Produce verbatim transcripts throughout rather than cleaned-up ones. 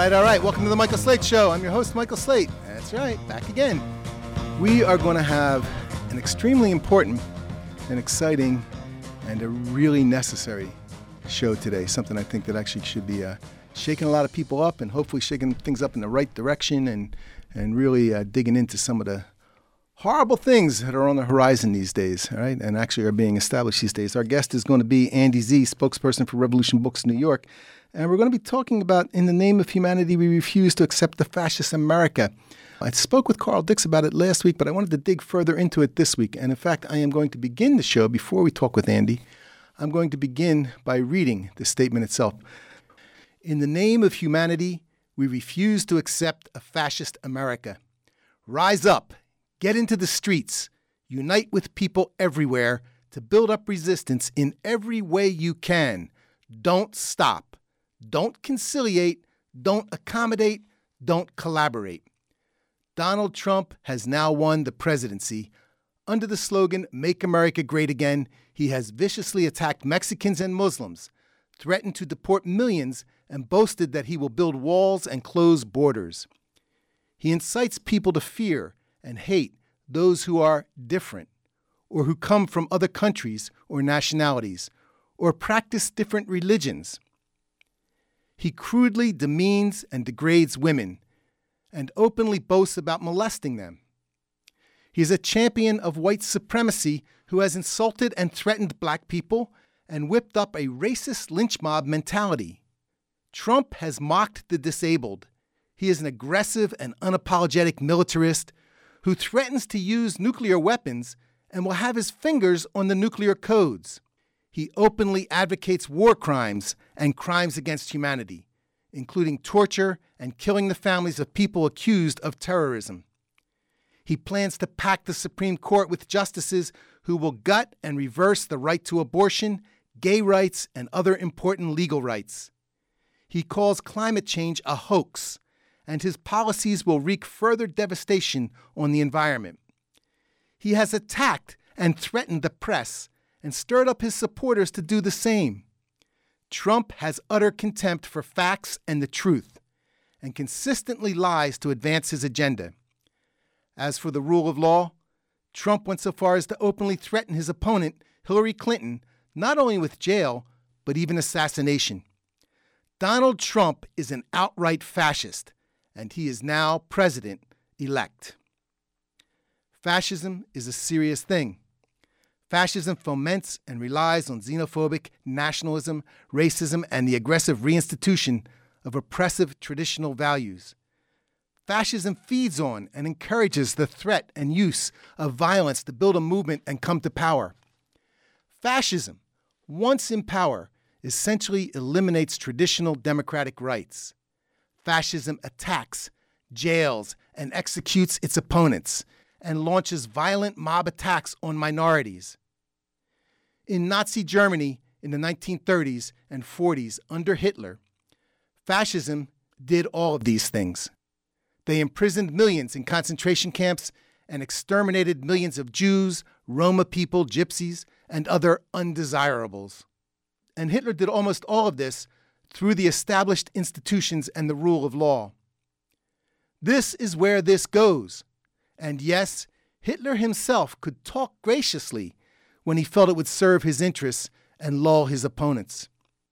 right, all right. Welcome to the Michael Slate Show. I'm your host, Michael Slate. That's right, back again. We are going to have an extremely important and exciting and a really necessary show today. Something I think that actually should be uh, shaking a lot of people up and hopefully shaking things up in the right direction and, and really uh, digging into some of the horrible things that are on the horizon these days, all right, and actually are being established these days. Our guest is going to be Andy Z, spokesperson for Revolution Books New York. And we're going to be talking about, in the name of humanity, we refuse to accept the fascist America. I spoke with Carl Dix about it last week, but I wanted to dig further into it this week. And in fact, I am going to begin the show, before we talk with Andy, I'm going to begin by reading the statement itself. In the name of humanity, we refuse to accept a fascist America. Rise up, get into the streets, unite with people everywhere to build up resistance in every way you can. Don't stop. Don't conciliate, don't accommodate, don't collaborate. Donald Trump has now won the presidency. Under the slogan, Make America Great Again, he has viciously attacked Mexicans and Muslims, threatened to deport millions, and boasted that he will build walls and close borders. He incites people to fear and hate those who are different, or who come from other countries or nationalities, or practice different religions. He crudely demeans and degrades women and openly boasts about molesting them. He is a champion of white supremacy who has insulted and threatened black people and whipped up a racist lynch mob mentality. Trump has mocked the disabled. He is an aggressive and unapologetic militarist who threatens to use nuclear weapons and will have his fingers on the nuclear codes. He openly advocates war crimes and crimes against humanity, including torture and killing the families of people accused of terrorism. He plans to pack the Supreme Court with justices who will gut and reverse the right to abortion, gay rights, and other important legal rights. He calls climate change a hoax, and his policies will wreak further devastation on the environment. He has attacked and threatened the press and stirred up his supporters to do the same. Trump has utter contempt for facts and the truth, and consistently lies to advance his agenda. As for the rule of law, Trump went so far as to openly threaten his opponent, Hillary Clinton, not only with jail, but even assassination. Donald Trump is an outright fascist, and he is now president-elect. Fascism is a serious thing. Fascism foments and relies on xenophobic nationalism, racism, and the aggressive reinstitution of oppressive traditional values. Fascism feeds on and encourages the threat and use of violence to build a movement and come to power. Fascism, once in power, essentially eliminates traditional democratic rights. Fascism attacks, jails, and executes its opponents, and launches violent mob attacks on minorities. In Nazi Germany in the nineteen thirties and forties under Hitler, fascism did all of these things. They imprisoned millions in concentration camps and exterminated millions of Jews, Roma people, gypsies, and other undesirables. And Hitler did almost all of this through the established institutions and the rule of law. This is where this goes. And yes, Hitler himself could talk graciously when he felt it would serve his interests and lull his opponents.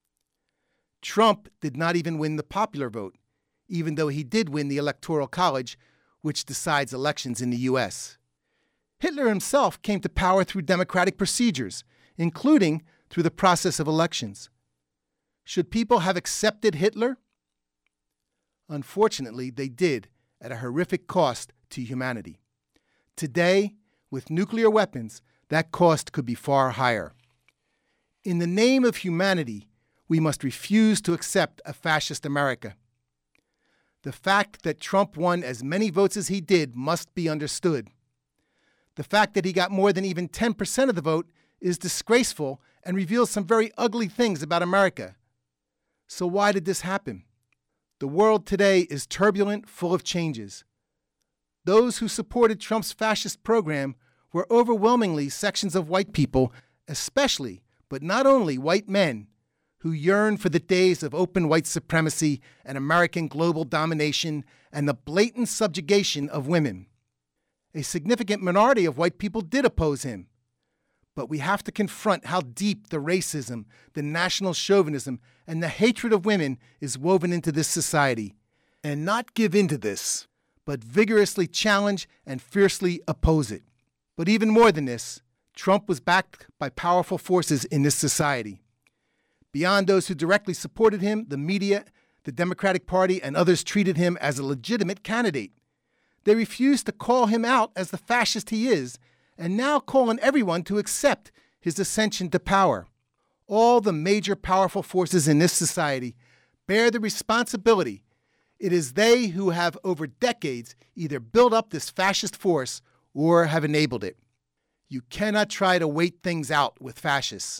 Trump did not even win the popular vote, even though he did win the Electoral College, which decides elections in the U S. Hitler himself came to power through democratic procedures, including through the process of elections. Should people have accepted Hitler? Unfortunately, they did, at a horrific cost to humanity. Today, with nuclear weapons, that cost could be far higher. In the name of humanity, we must refuse to accept a fascist America. The fact that Trump won as many votes as he did must be understood. The fact that he got more than even ten percent of the vote is disgraceful and reveals some very ugly things about America. So why did this happen? The world today is turbulent, full of changes. Those who supported Trump's fascist program were overwhelmingly sections of white people, especially, but not only, white men, who yearn for the days of open white supremacy and American global domination and the blatant subjugation of women. A significant minority of white people did oppose him. But we have to confront how deep the racism, the national chauvinism, and the hatred of women is woven into this society, and not give in to this, but vigorously challenge and fiercely oppose it. But even more than this, Trump was backed by powerful forces in this society. Beyond those who directly supported him, the media, the Democratic Party, and others treated him as a legitimate candidate. They refused to call him out as the fascist he is, and now call on everyone to accept his ascension to power. All the major powerful forces in this society bear the responsibility. It is they who have over decades either built up this fascist force or have enabled it. You cannot try to wait things out with fascists.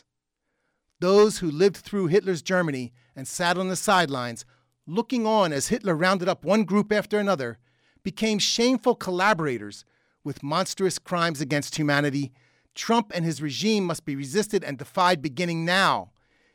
Those who lived through Hitler's Germany and sat on the sidelines, looking on as Hitler rounded up one group after another, became shameful collaborators with monstrous crimes against humanity. Trump and his regime must be resisted and defied beginning now,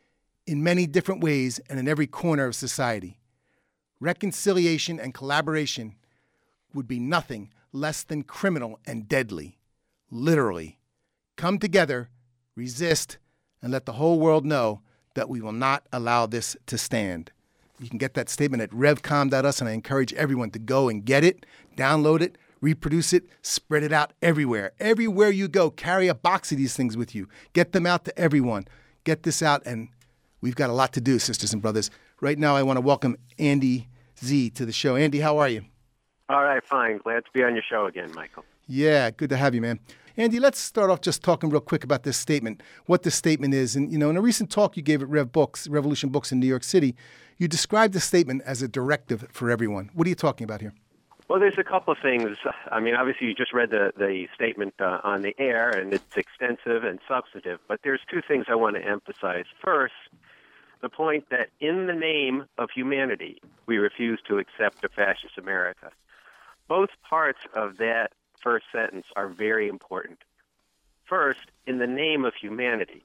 in many different ways and in every corner of society. Reconciliation and collaboration would be nothing less than criminal and deadly. Literally. Come together, resist, and let the whole world know that we will not allow this to stand. You can get that statement at revcom dot us, and I encourage everyone to go and get it, download it, reproduce it, spread it out everywhere. Everywhere you go, carry a box of these things with you. Get them out to everyone. Get this out, and we've got a lot to do, sisters and brothers. Right now, I want to welcome Andy Z to the show. Andy, how are you? All right, fine. Glad to be on your show again, Michael. Yeah, good to have you, man. Andy, let's start off just talking real quick about this statement, what this statement is. And, you know, in a recent talk you gave at Rev Books, Revolution Books in New York City, you described the statement as a directive for everyone. What are you talking about here? Well, there's a couple of things. I mean, obviously, you just read the, the statement uh, on the air, and it's extensive and substantive. But there's two things I want to emphasize. First, the point that in the name of humanity, we refuse to accept a fascist America. Both parts of that first sentence are very important. First, in the name of humanity,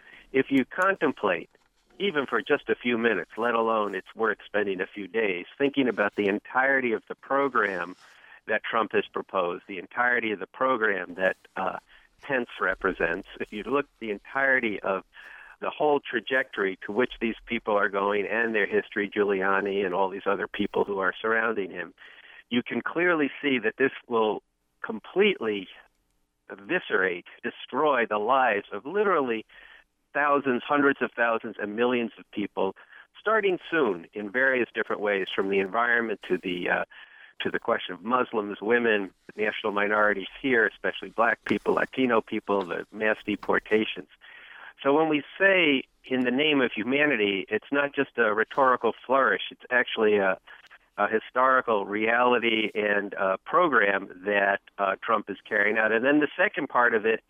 if you contemplate, even for just a few minutes, let alone it's worth spending a few days, thinking about the entirety of the program that Trump has proposed, the entirety of the program that uh, Pence represents, if you look at the entirety of the whole trajectory to which these people are going and their history, Giuliani and all these other people who are surrounding him, you can clearly see that this will completely eviscerate, destroy the lives of literally thousands, hundreds of thousands, and millions of people, starting soon in various different ways, from the environment to the uh, to the question of Muslims, women, national minorities here, especially black people, Latino people, the mass deportations. So when we say in the name of humanity, it's not just a rhetorical flourish. It's actually a a historical reality and uh, program that uh, Trump is carrying out. And then the second part of it,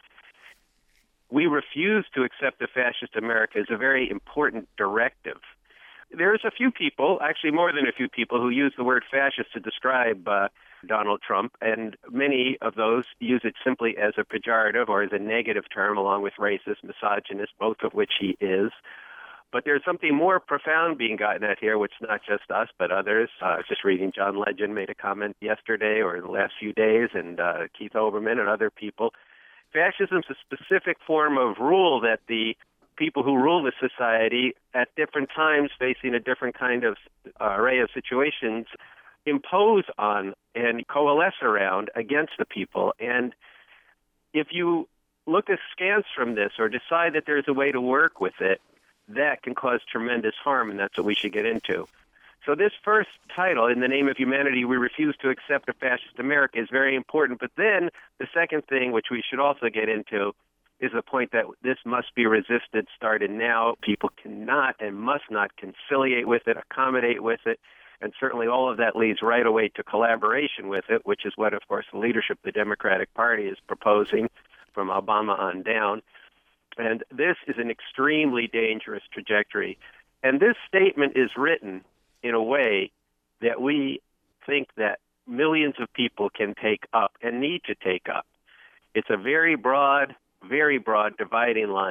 we refuse to accept a fascist America, is a very important directive. There's a few people, actually more than a few people, who use the word fascist to describe uh, Donald Trump, and many of those use it simply as a pejorative or as a negative term, along with racist, misogynist, both of which he is. But there's something more profound being gotten at here, which is not just us, but others. Uh, I was just reading John Legend made a comment yesterday or in the last few days, and uh, Keith Olbermann and other people. Fascism is a specific form of rule that the people who rule the society at different times, facing a different kind of uh, array of situations, impose on and coalesce around against the people. And if you look askance from this or decide that there's a way to work with it, that can cause tremendous harm, and that's what we should get into. So this first title, In the Name of Humanity, We Refuse to Accept a Fascist America, is very important. But then the second thing, which we should also get into, is the point that this must be resisted, started now. People cannot and must not conciliate with it, accommodate with it, and certainly all of that leads right away to collaboration with it, which is what, of course, the leadership of the Democratic Party is proposing from Obama on down. And this is an extremely dangerous trajectory. And this statement is written in a way that we think that millions of people can take up and need to take up. It's a very broad, very broad dividing line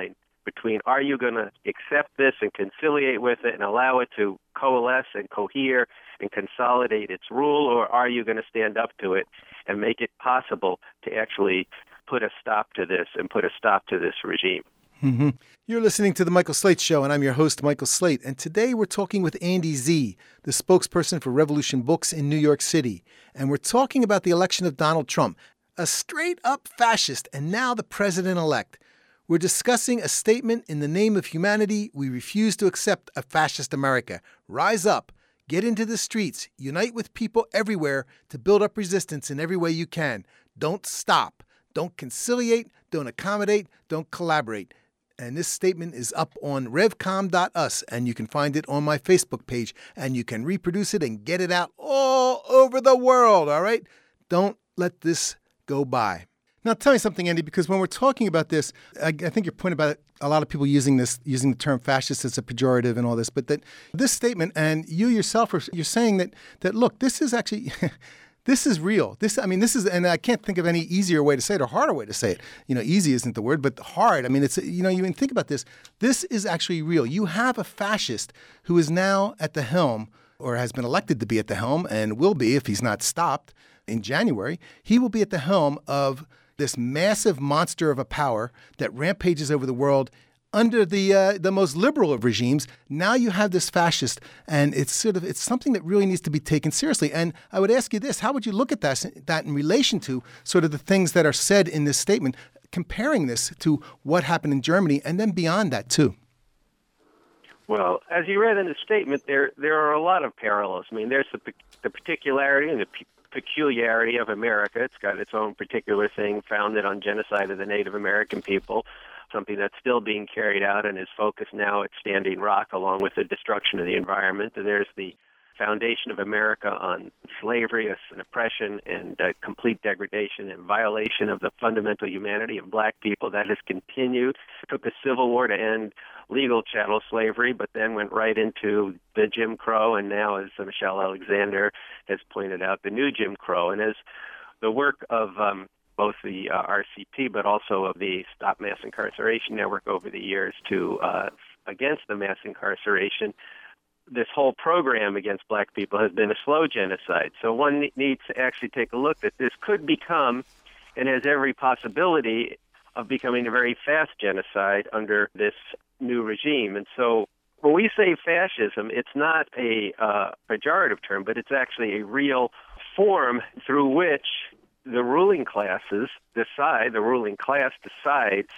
between are you going to accept this and conciliate with it and allow it to coalesce and cohere and consolidate its rule, or are you going to stand up to it and make it possible to actually put a stop to this and put a stop to this regime? Mm-hmm. You're listening to The Michael Slate Show, and I'm your host, Michael Slate. And today we're talking with Andy Z, the spokesperson for Revolution Books in New York City. And we're talking about the election of Donald Trump, a straight-up fascist and now the president-elect. We're discussing a statement in the name of humanity. We refuse to accept a fascist America. Rise up, get into the streets, unite with people everywhere to build up resistance in every way you can. Don't stop. Don't conciliate. Don't accommodate. Don't collaborate. And this statement is up on revcom dot u s, and you can find it on my Facebook page, and you can reproduce it and get it out all over the world, all right? Don't let this go by. Now, tell me something, Andy, because when we're talking about this, I, I think your point about a lot of people using this, using the term fascist as a pejorative and all this, but that this statement, and you yourself, are, you're saying that, that look, this is actually... This is real. This, I mean, this is, and I can't think of any easier way to say it or harder way to say it. You know, easy isn't the word, but hard. I mean, it's, you know, you can think about this. This is actually real. You have a fascist who is now at the helm, or has been elected to be at the helm, and will be if he's not stopped in January. He will be at the helm of this massive monster of a power that rampages over the world under the uh, the most liberal of regimes. Now you have this fascist, and it's sort of it's something that really needs to be taken seriously. And I would ask you this: how would you look at that that in relation to sort of the things that are said in this statement, comparing this to what happened in Germany, and then beyond that too? Well, as you read in the statement, there there are a lot of parallels. I mean, there's the the particularity and the pe- peculiarity of America. It's got its own particular thing, founded on genocide of the Native American people, something that's still being carried out and is focused now at Standing Rock, along with the destruction of the environment. And there's the foundation of America on slavery and oppression and uh, complete degradation and violation of the fundamental humanity of black people. That has continued. It took a civil war to end legal chattel slavery, but then went right into the Jim Crow, and now, as Michelle Alexander has pointed out, the new Jim Crow. And as the work of um, both the uh, R C P, but also of the Stop Mass Incarceration Network over the years to uh, against the mass incarceration, this whole program against black people has been a slow genocide. So one needs to actually take a look that this could become, and has every possibility of becoming, a very fast genocide under this new regime. And so when we say fascism, it's not a uh, pejorative term, but it's actually a real form through which the ruling classes decide, the ruling class decides,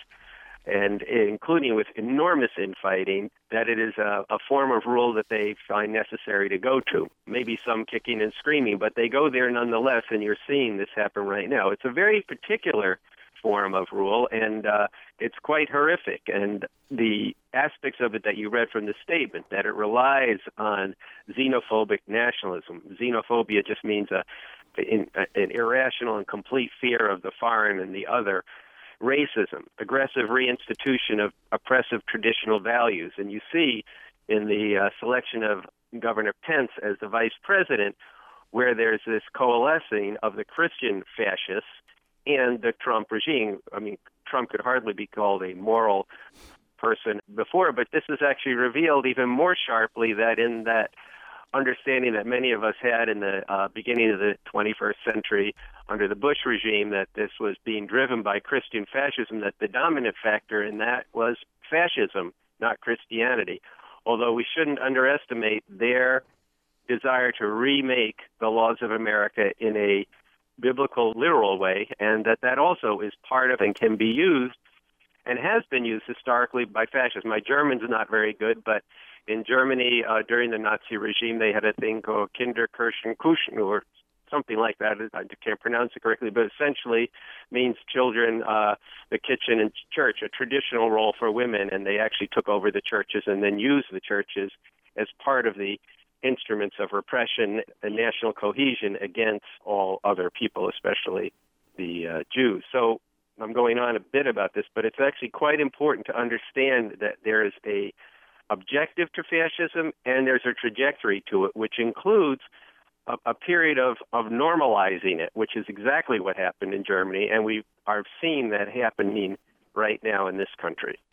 and including with enormous infighting, that it is a, a form of rule that they find necessary to go to. Maybe some kicking and screaming, but they go there nonetheless, and you're seeing this happen right now. It's a very particular form of rule, and uh, it's quite horrific. And the aspects of it that you read from the statement, that it relies on xenophobic nationalism. Xenophobia just means a, in, an irrational and complete fear of the foreign and the other. Racism, aggressive reinstitution of oppressive traditional values. And you see in the uh, selection of Governor Pence as the vice president, where there's this coalescing of the Christian fascists and the Trump regime. I mean, Trump could hardly be called a moral person before, but this is actually revealed even more sharply that in that understanding that many of us had in the uh, beginning of the twenty-first century under the Bush regime, that this was being driven by Christian fascism, that the dominant factor in that was fascism, not Christianity. Although we shouldn't underestimate their desire to remake the laws of America in a biblical, literal way, and that that also is part of and can be used and has been used historically by fascists. My German's not very good, but in Germany, uh, during the Nazi regime, they had a thing called Kinderkirchenkuchen, or something like that. I can't pronounce it correctly, but essentially means children, uh, the kitchen and church, a traditional role for women, and they actually took over the churches and then used the churches as part of the instruments of repression and national cohesion against all other people, especially the uh, Jews. So I'm going on a bit about this, but it's actually quite important to understand that there is a objective to fascism and there's a trajectory to it, which includes a, a period of, of normalizing it, which is exactly what happened in Germany, and we are seeing that happening right now in this country.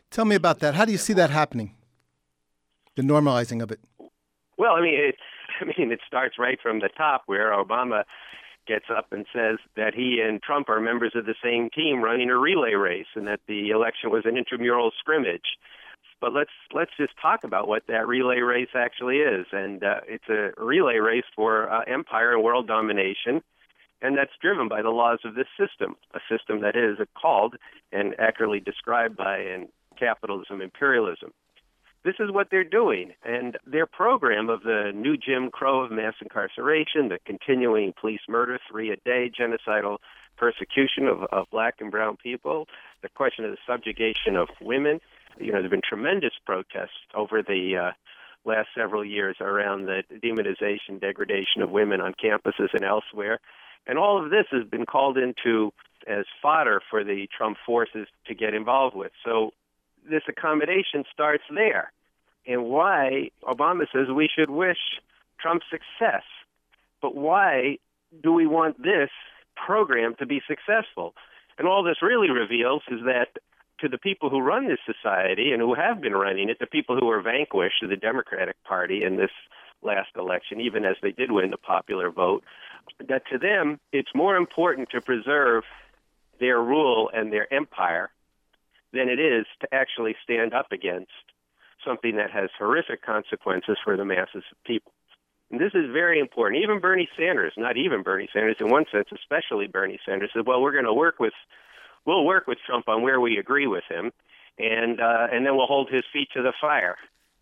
Tell me about that. How do you see that happening? The normalizing of it. Well, I mean, it, I mean, it starts right from the top where Obama gets up and says that he and Trump are members of the same team running a relay race and that the election was an intramural scrimmage. But let's let's just talk about what that relay race actually is. And uh, it's a relay race for uh, empire and world domination, and that's driven by the laws of this system, a system that is called and accurately described by in capitalism, imperialism. This is what they're doing, and their program of the new Jim Crow of mass incarceration, the continuing police murder, three a day, genocidal persecution of, of black and brown people, the question of the subjugation of women. You know, there have been tremendous protests over the uh, last several years around the demonization, degradation of women on campuses and elsewhere. And all of this has been called into as fodder for the Trump forces to get involved with. So this accommodation starts there. And why Obama says we should wish Trump success. But why do we want this program to be successful? And all this really reveals is that to the people who run this society and who have been running it, the people who were vanquished of the Democratic Party in this last election, even as they did win the popular vote, that to them it's more important to preserve their rule and their empire than it is to actually stand up against something that has horrific consequences for the masses of people. And this is very important. Even Bernie Sanders, not even Bernie Sanders, in one sense, especially Bernie Sanders, said, well, we're going to work with, we'll work with Trump on where we agree with him, and uh, and then we'll hold his feet to the fire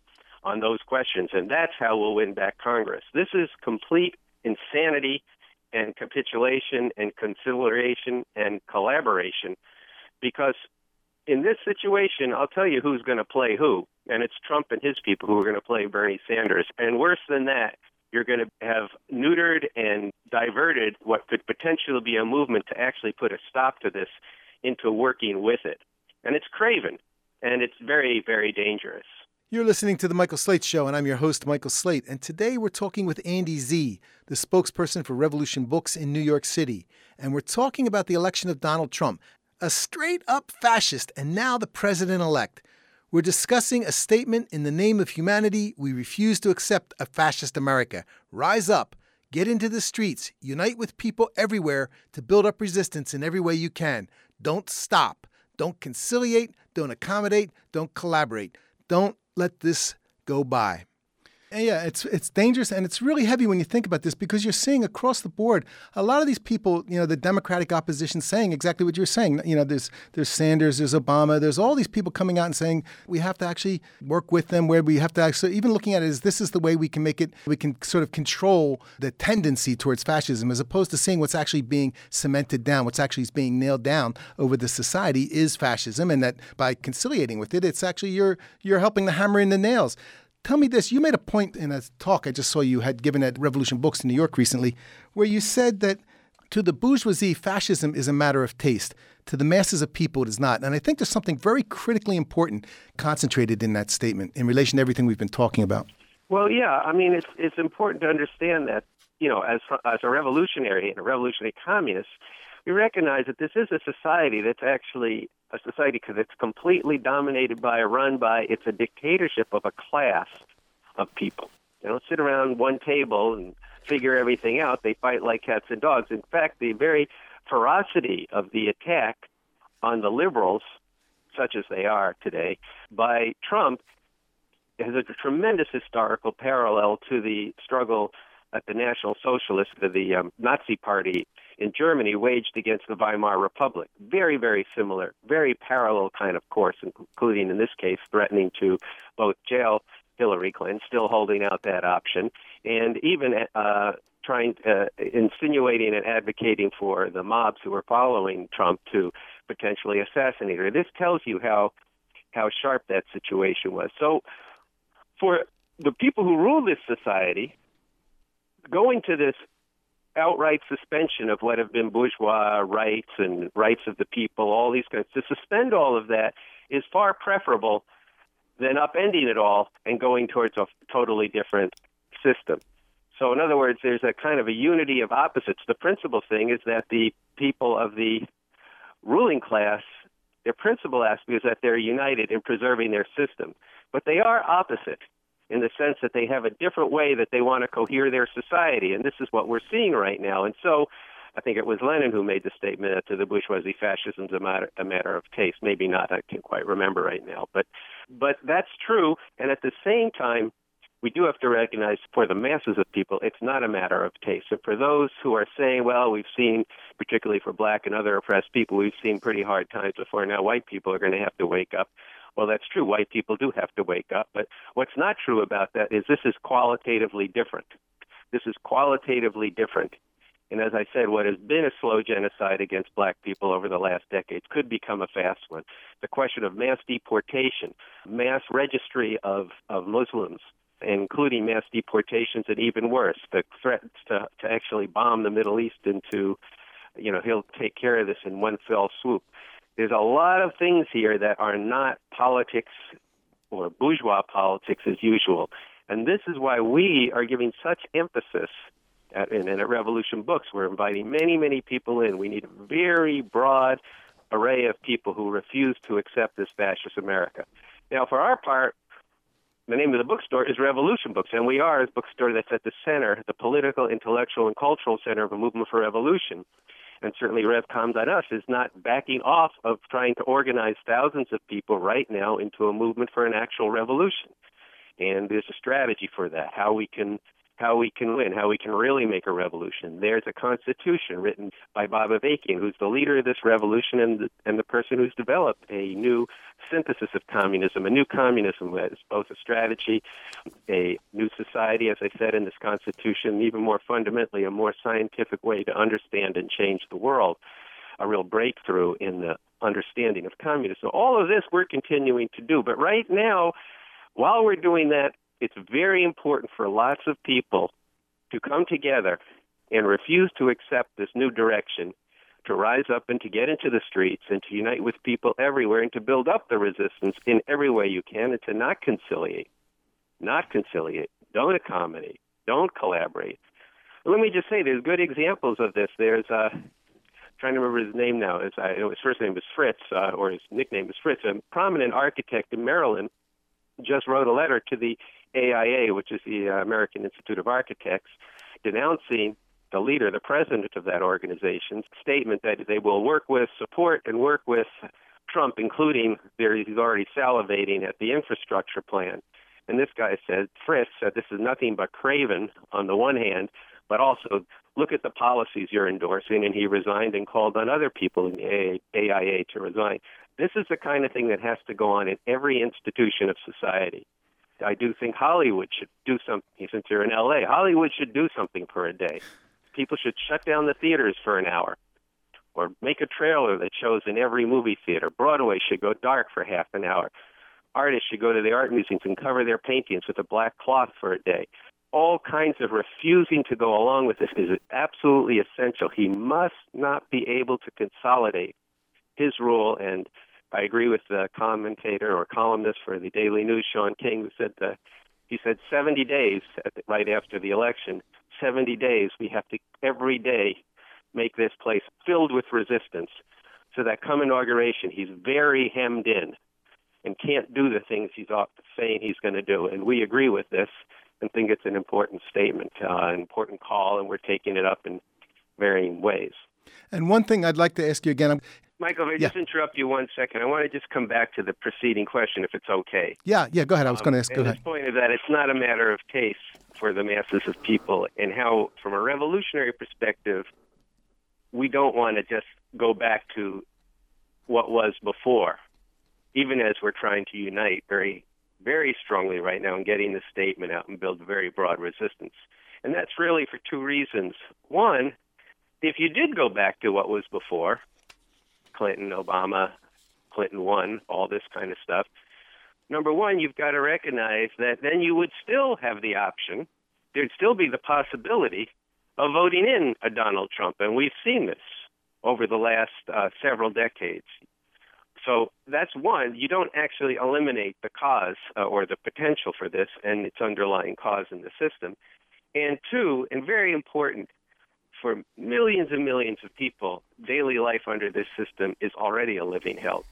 on those questions, and that's how we'll win back Congress. This is complete insanity and capitulation and conciliation and collaboration, because in this situation, I'll tell you who's going to play who, and it's Trump and his people who are going to play Bernie Sanders. And worse than that, you're going to have neutered and diverted what could potentially be a movement to actually put a stop to this into working with it. And it's craven, and it's very, very dangerous. You're listening to The Michael Slate Show, and I'm your host, Michael Slate. And today we're talking with Andy Z, the spokesperson for Revolution Books in New York City. And we're talking about the election of Donald Trump, a straight-up fascist and now the president-elect. We're discussing a statement in the name of humanity. We refuse to accept a fascist America. Rise up, get into the streets, unite with people everywhere to build up resistance in every way you can. Don't stop. Don't conciliate. Don't accommodate. Don't collaborate. Don't let this go by. And yeah, it's it's dangerous, and it's really heavy when you think about this, because you're seeing across the board a lot of these people, you know, the Democratic opposition saying exactly what you're saying. You know, there's there's Sanders, there's Obama, there's all these people coming out and saying we have to actually work with them, where we have to actually, even looking at it as this is the way we can make it, we can sort of control the tendency towards fascism, as opposed to seeing what's actually being cemented down, what's actually being nailed down over the society is fascism, and that by conciliating with it, it's actually you're you're helping to hammer in the nails. Tell me this, you made a point in a talk I just saw you had given at Revolution Books in New York recently, where you said that to the bourgeoisie, fascism is a matter of taste. To the masses of people, it is not. And I think there's something very critically important concentrated in that statement in relation to everything we've been talking about. Well, yeah, I mean, it's it's important to understand that, you know, as as a revolutionary and a revolutionary communist, we recognize that this is a society that's actually a society that's completely dominated by, run by, it's a dictatorship of a class of people. They don't sit around one table and figure everything out. They fight like cats and dogs. In fact, the very ferocity of the attack on the liberals, such as they are today, by Trump has a tremendous historical parallel to the struggle at the National Socialist, the um, Nazi Party in Germany, waged against the Weimar Republic. Very, very similar, very parallel kind of course, including in this case threatening to both jail Hillary Clinton, still holding out that option, and even uh, trying, uh, insinuating and advocating for the mobs who were following Trump to potentially assassinate her. This tells you how how sharp that situation was. So for the people who rule this society, going to this outright suspension of what have been bourgeois rights and rights of the people, all these kinds, to suspend all of that is far preferable than upending it all and going towards a totally different system. So in other words, there's a kind of a unity of opposites. The principal thing is that the people of the ruling class Their principal aspect is that they're united in preserving their system. But they are opposite in the sense that they have a different way that they want to cohere their society, and this is what we're seeing right now. And so I think it was Lenin who made the statement that to the bourgeoisie, fascism is a matter, a matter of taste. Maybe not, I can't quite remember right now. But, but that's true, and at the same time, we do have to recognize for the masses of people, it's not a matter of taste. And for those who are saying, well, we've seen, particularly for black and other oppressed people, we've seen pretty hard times before. Now white people are going to have to wake up. Well, that's true. White people do have to wake up. But what's not true about that is this is qualitatively different. This is qualitatively different. And as I said, what has been a slow genocide against black people over the last decades could become a fast one. The question of mass deportation, mass registry of, of Muslims, including mass deportations, and even worse, the threats to, to actually bomb the Middle East into, you know, he'll take care of this in one fell swoop. There's a lot of things here that are not politics or bourgeois politics as usual. And this is why we are giving such emphasis at, and, and at Revolution Books. We're inviting many, many people in. We need a very broad array of people who refuse to accept this fascist America. Now, for our part, the name of the bookstore is Revolution Books, and we are a bookstore that's at the center, the political, intellectual, and cultural center of a movement for revolution. And certainly RevCom dot U S is not backing off of trying to organize thousands of people right now into a movement for an actual revolution. And there's a strategy for that, how we can how we can win, how we can really make a revolution. There's a constitution written by Bob Avakian, who's the leader of this revolution and the, and the person who's developed a new synthesis of communism, a new communism that is both a strategy, a new society, as I said, in this constitution, even more fundamentally, a more scientific way to understand and change the world, a real breakthrough in the understanding of communism. So all of this we're continuing to do. But right now, while we're doing that, it's very important for lots of people to come together and refuse to accept this new direction, to rise up and to get into the streets and to unite with people everywhere and to build up the resistance in every way you can and to not conciliate, not conciliate, don't accommodate, don't collaborate. Let me just say there's good examples of this. There's, uh, I'm trying to remember his name now. His, uh, his first name is Fritz, uh, or his nickname is Fritz, a prominent architect in Maryland, just wrote a letter to the A I A, which is the uh, American Institute of Architects, denouncing the leader, the president of that organization's statement that they will work with, support, and work with Trump, including there, he's already salivating at the infrastructure plan. And this guy said, Fritz said, this is nothing but craven on the one hand, but also look at the policies you're endorsing. And he resigned and called on other people in the A I A to resign. This is the kind of thing that has to go on in every institution of society. I do think Hollywood should do something, since you're in L A, Hollywood should do something for a day. People should shut down the theaters for an hour or make a trailer that shows in every movie theater. Broadway should go dark for half an hour. Artists should go to the art museums and cover their paintings with a black cloth for a day. All kinds of refusing to go along with this is absolutely essential. He must not be able to consolidate his rule, and I agree with the commentator or columnist for the Daily News, Sean King, who said that he said seventy days at the, right after the election, seventy days we have to every day make this place filled with resistance so that come inauguration he's very hemmed in and can't do the things he's saying he's going to do. And we agree with this and think it's an important statement, uh, an important call, and we're taking it up in varying ways. And one thing I'd like to ask you again. I'm, Michael, if I yeah. just interrupt you one second, I want to just come back to the preceding question, if it's okay. Yeah, yeah, go ahead. I was um, going to ask. Go and ahead. The point is that it's not a matter of taste for the masses of people, and how, from a revolutionary perspective, we don't want to just go back to what was before, even as we're trying to unite very, very strongly right now and getting the statement out and build very broad resistance. And that's really for two reasons. One, if you did go back to what was before, Clinton, Obama, Clinton won, all this kind of stuff, number one, you've got to recognize that then you would still have the option, there'd still be the possibility of voting in a Donald Trump. And we've seen this over the last uh, several decades. So that's one, you don't actually eliminate the cause uh, or the potential for this and its underlying cause in the system. And two, and very important, for millions and millions of people, daily life under this system is already a living hell.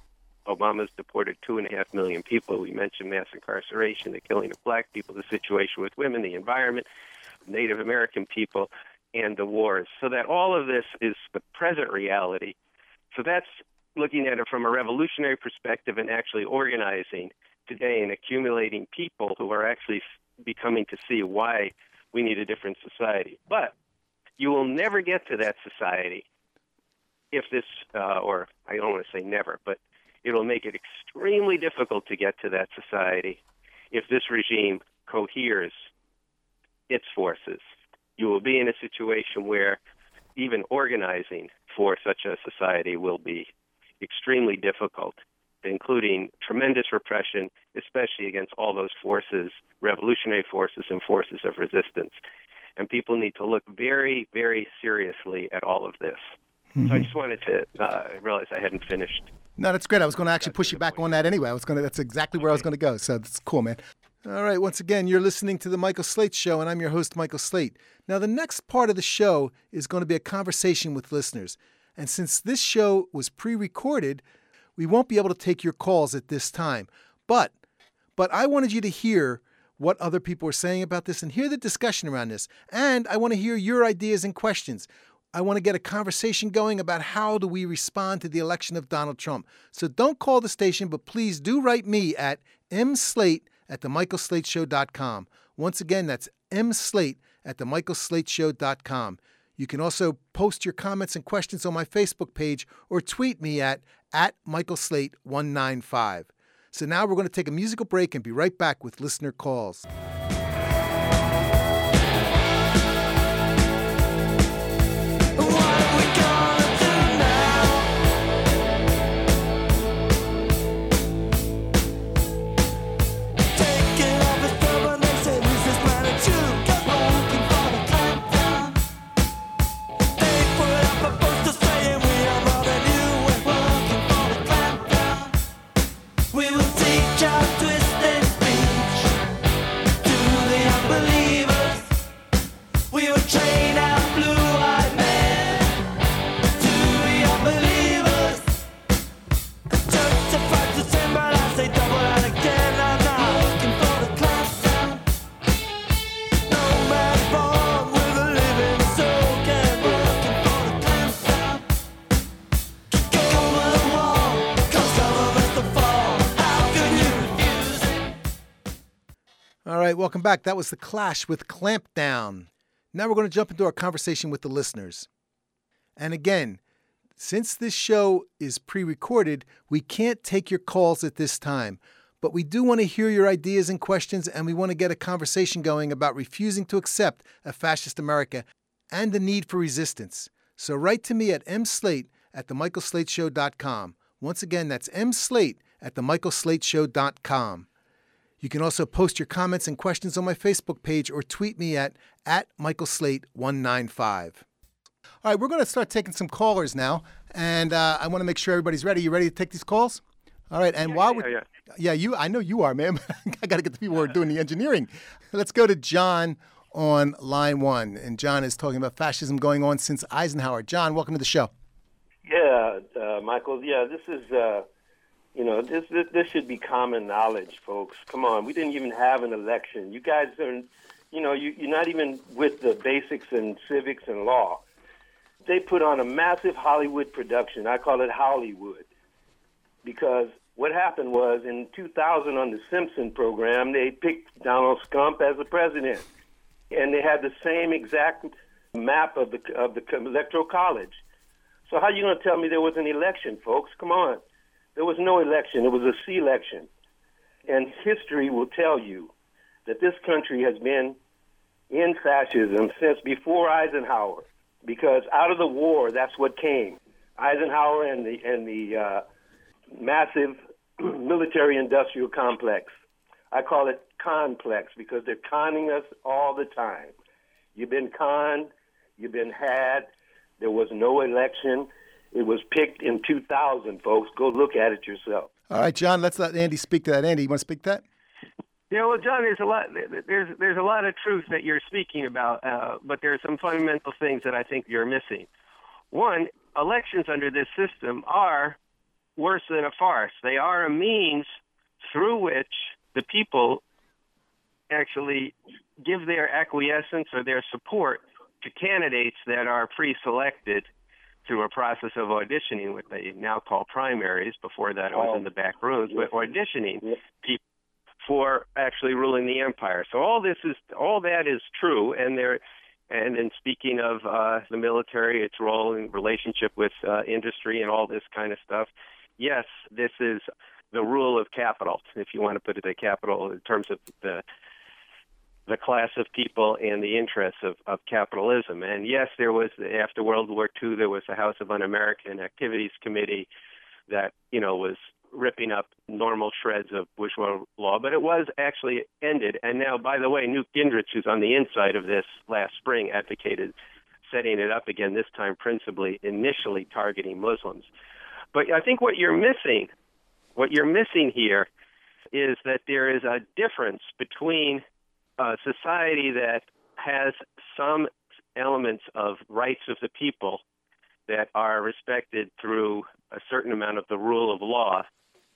Obama's deported two and a half million people. We mentioned mass incarceration, the killing of black people, the situation with women, the environment, Native American people, and the wars. So that all of this is the present reality. So that's looking at it from a revolutionary perspective and actually organizing today and accumulating people who are actually becoming to see why we need a different society. But you will never get to that society if this, uh, or I don't want to say never, but it will make it extremely difficult to get to that society if this regime coheres its forces. You will be in a situation where even organizing for such a society will be extremely difficult, including tremendous repression, especially against all those forces, revolutionary forces and forces of resistance. And people need to look very, very seriously at all of this. Mm-hmm. So I just wanted to uh, realize I hadn't finished. No, that's great. I was going to actually push you back on that anyway. I was going to. That's exactly where okay. I was going to go. So that's cool, man. All right. Once again, you're listening to the Michael Slate Show, and I'm your host, Michael Slate. Now, the next part of the show is going to be a conversation with listeners. And since this show was pre-recorded, we won't be able to take your calls at this time. But, but I wanted you to hear what other people are saying about this and hear the discussion around this. And I want to hear your ideas and questions. I want to get a conversation going about how do we respond to the election of Donald Trump. So don't call the station, but please do write me at mslate at the michael slate show dot com. Once again, that's mslate at the michael slate show dot com. You can also post your comments and questions on my Facebook page or tweet me at, at michael slate one nine five. So now we're going to take a musical break and be right back with listener calls. All right, welcome back. That was The Clash with Clampdown. Now we're going to jump into our conversation with the listeners. And again, since this show is pre-recorded, we can't take your calls at this time. But we do want to hear your ideas and questions, and we want to get a conversation going about refusing to accept a fascist America and the need for resistance. So write to me at mslate at the michael slate show dot com. Once again, that's mslate at the michael slate show dot com. You can also post your comments and questions on my Facebook page or tweet me at, at michael slate one nine five. All right, we're going to start taking some callers now, and uh, I want to make sure everybody's ready. You ready to take these calls? All right, and yeah, while yeah, we're... Yeah, yeah, you. I know you are, man. I got to get the people who are doing the engineering. Let's go to John on line one, and John is talking about fascism going on since Eisenhower. John, welcome to the show. Yeah, uh, Michael, yeah, this is... Uh... You know, this, this this should be common knowledge, folks. Come on, we didn't even have an election. You guys are, you know, you, you're not even with the basics in civics and law. They put on a massive Hollywood production. I call it Hollywood. Because what happened was in two thousand on the Simpson program, they picked Donald Trump as the president. And they had the same exact map of the of the Electoral College. So how are you going to tell me there was an election, folks? Come on. There was no election. It was a C-election. And history will tell you that this country has been in fascism since before Eisenhower, because out of the war, that's what came. Eisenhower and the, and the uh, massive military-industrial complex. I call it complex because they're conning us all the time. You've been conned. You've been had. There was no election. It was picked in two thousand, folks. Go look at it yourself. All right, John, let's let Andy speak to that. Andy, you want to speak to that? Yeah, well, John, there's a lot. There's there's a lot of truth that you're speaking about, uh, but there are some fundamental things that I think you're missing. One, elections under this system are worse than a farce. They are a means through which the people actually give their acquiescence or their support to candidates that are pre-selected through a process of auditioning, what they now call primaries. Before that, it was in the back rooms, but auditioning people for actually ruling the empire. So all this is, all that is true, and there. And then speaking of uh, the military, its role in relationship with uh, industry and all this kind of stuff, yes, this is the rule of capital, if you want to put it at capital in terms of the the class of people and the interests of, of capitalism. And yes, there was, after World War Two, there was the House of Un-American Activities Committee that, you know, was ripping up normal shreds of bourgeois law, but it was actually ended. And now, by the way, Newt Gingrich, who's on the inside of this last spring, advocated setting it up again, this time principally, initially targeting Muslims. But I think what you're missing, what you're missing here is that there is a difference between a society that has some elements of rights of the people that are respected through a certain amount of the rule of law,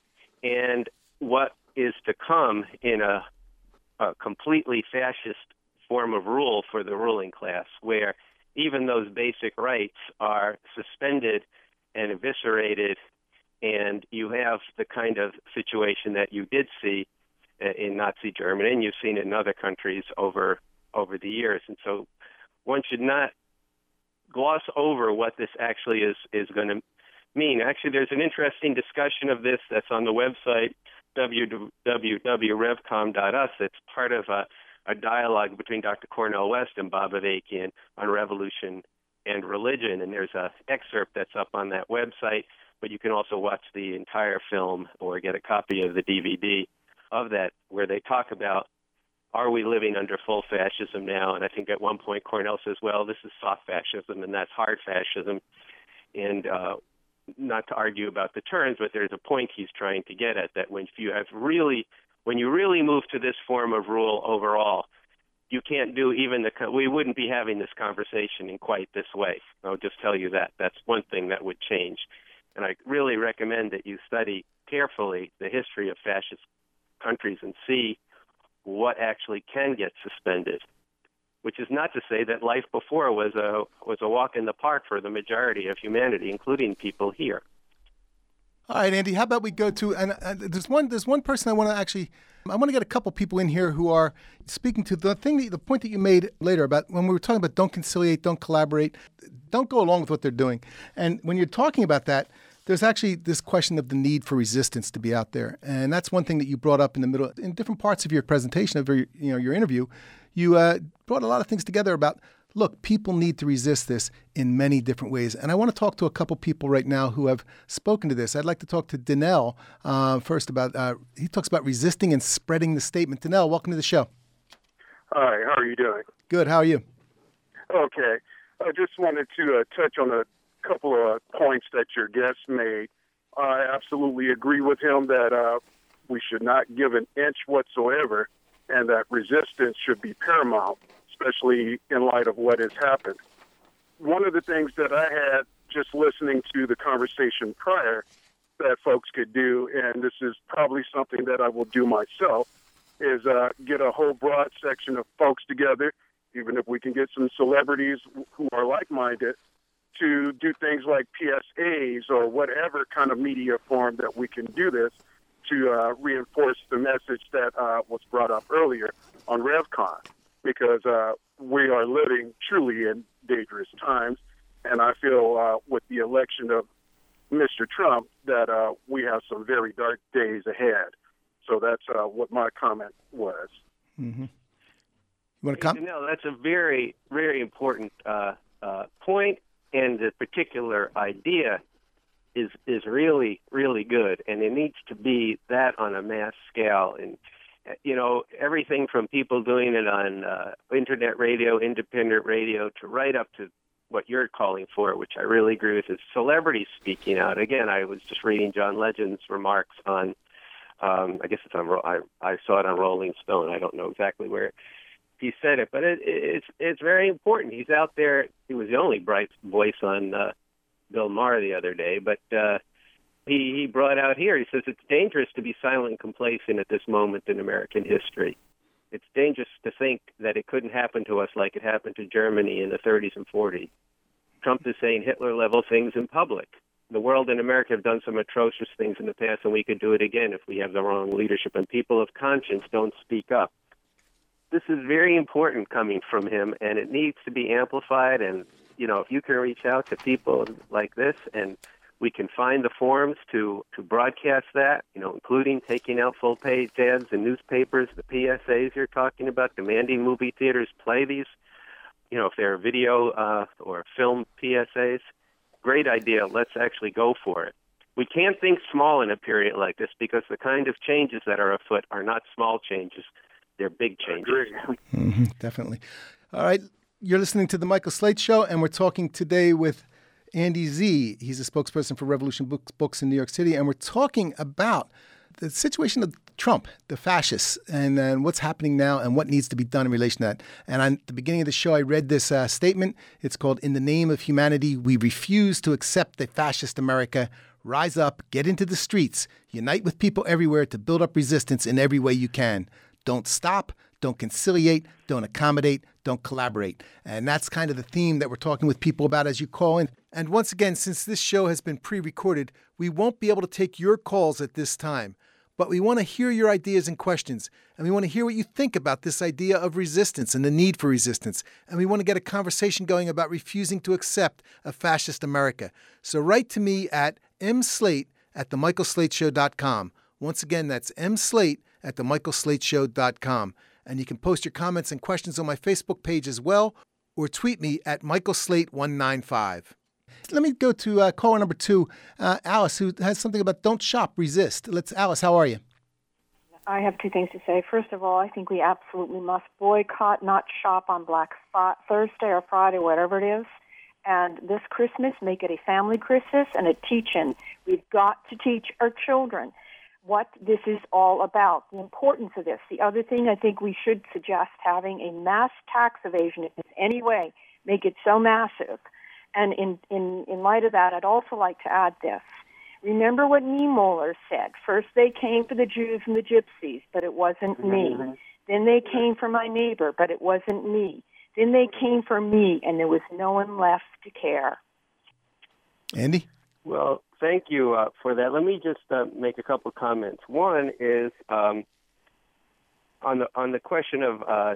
and what is to come in a, a completely fascist form of rule for the ruling class, where even those basic rights are suspended and eviscerated, and you have the kind of situation that you did see in Nazi Germany, and you've seen it in other countries over over the years. And so one should not gloss over what this actually is, is going to mean. Actually, there's an interesting discussion of this that's on the website, w w w dot revcom dot u s. It's part of a, a dialogue between Doctor Cornel West and Bob Avakian on revolution and religion. And there's an excerpt that's up on that website, but you can also watch the entire film or get a copy of the D V D of that, where they talk about, are we living under full fascism now? And I think at one point Cornell says, well, this is soft fascism and that's hard fascism. And uh, not to argue about the terms, but there's a point he's trying to get at, that when you have really, when you really move to this form of rule overall, you can't do even the, we wouldn't be having this conversation in quite this way. I'll just tell you that. That's one thing that would change. And I really recommend that you study carefully the history of fascist countries and see what actually can get suspended, which is not to say that life before was a was a walk in the park for the majority of humanity, including people here. All right, Andy, how about we go to, and uh, there's one there's one person I want to actually, I want to get a couple people in here who are speaking to the thing, that, the point that you made later about when we were talking about don't conciliate, don't collaborate, don't go along with what they're doing. And when you're talking about that, there's actually this question of the need for resistance to be out there. And that's one thing that you brought up in the middle, in different parts of your presentation, of your, you know, your interview. You uh, brought a lot of things together about, look, people need to resist this in many different ways. And I want to talk to a couple people right now who have spoken to this. I'd like to talk to Danelle uh, first about, uh, he talks about resisting and spreading the statement. Danelle, welcome to the show. Hi, how are you doing? Good, how are you? Okay, I just wanted to uh, touch on a couple of points that your guest made. I absolutely agree with him that uh, we should not give an inch whatsoever, and that resistance should be paramount, especially in light of what has happened. One of the things that I had just listening to the conversation prior that folks could do, and this is probably something that I will do myself, is uh, get a whole broad section of folks together, even if we can get some celebrities who are like-minded, to do things like P S As or whatever kind of media form that we can do this to uh, reinforce the message that uh, was brought up earlier on RevCon, because uh, we are living truly in dangerous times. And I feel uh, with the election of Mister Trump that uh, we have some very dark days ahead. So that's uh, what my comment was. Mm-hmm. You want to comment? No, that's a very, very important uh, uh, point. And the particular idea is is really, really good, and it needs to be that on a mass scale. And, you know, everything from people doing it on uh, internet radio, independent radio, to right up to what you're calling for, which I really agree with, is celebrities speaking out. Again, I was just reading John Legend's remarks on, um, I guess it's on, I, I saw it on Rolling Stone. I don't know exactly where he said it, but it, it's it's very important. He's out there. He was the only bright voice on uh, Bill Maher the other day, but uh, he, he brought out here. He says it's dangerous to be silent and complacent at this moment in American history. It's dangerous to think that it couldn't happen to us like it happened to Germany in the thirties and forties. Trump is saying Hitler-level things in public. The world and America have done some atrocious things in the past, and we could do it again if we have the wrong leadership. And people of conscience don't speak up. This is very important coming from him, and it needs to be amplified. And, you know, if you can reach out to people like this, and we can find the forums to, to broadcast that, you know, including taking out full-page ads in newspapers, the P S As you're talking about, demanding movie theaters play these, you know, if they're video uh, or film P S As, great idea. Let's actually go for it. We can't think small in a period like this because the kind of changes that are afoot are not small changes. They're big changes. Mm-hmm, definitely. All right. You're listening to The Michael Slate Show, and we're talking today with Andy Z. He's a spokesperson for Revolution Books, Books in New York City, and we're talking about the situation of Trump, the fascists, and, and what's happening now and what needs to be done in relation to that. And on, at the beginning of the show, I read this uh, statement. It's called, "In the name of humanity, we refuse to accept a fascist America. Rise up, get into the streets, unite with people everywhere to build up resistance in every way you can. Don't stop, don't conciliate, don't accommodate, don't collaborate." And that's kind of the theme that we're talking with people about as you call in. And once again, since this show has been pre-recorded, we won't be able to take your calls at this time. But we want to hear your ideas and questions, and we want to hear what you think about this idea of resistance and the need for resistance. And we want to get a conversation going about refusing to accept a fascist America. So write to me at mslate at the michael slate show dot com. Once again, that's mslate at the michael slate show dot com. And you can post your comments and questions on my Facebook page as well, or tweet me at michael slate one nine five. Let me go to uh, caller number two, uh, Alice, who has something about don't shop, resist. Let's, Alice, how are you? I have two things to say. First of all, I think we absolutely must boycott, not shop on Black Thursday or Friday, whatever it is. And this Christmas, make it a family Christmas and a teach-in. We've got to teach our children what this is all about, the importance of this. The other thing, I think we should suggest having a mass tax evasion if there's any way, make it so massive. And in, in, in light of that, I'd also like to add this. Remember what Niemöller said. First they came for the Jews and the Gypsies, but it wasn't me. Mm-hmm. Then they came for my neighbor, but it wasn't me. Then they came for me, and there was no one left to care. Andy? Well, thank you uh, for that. Let me just uh, make a couple comments. One is um, on the on the question of uh,